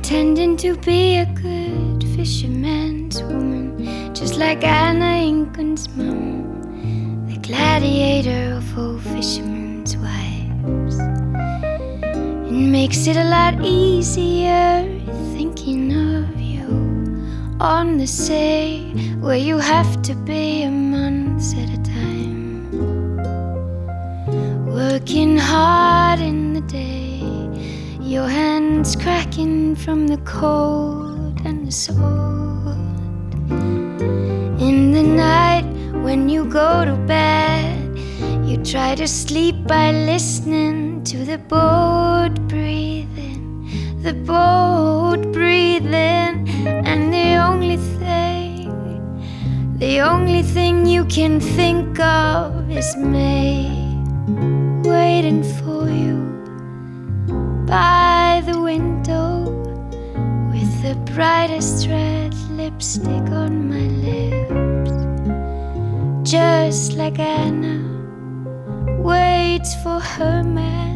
pretending to be a good fisherman's woman, just like Anna Ingun's mum, the gladiator of all fishermen's wives. It makes it a lot easier thinking of you on the sea, where you have to be a month at a time, working hard in the day, your hands cracking from the cold and the sword. In the night when you go to bed, you try to sleep by listening to the boat breathing, the boat breathing. And the only thing you can think of is me, waiting for you by the window, with the brightest red lipstick on my lips, just like Anna waits for her man.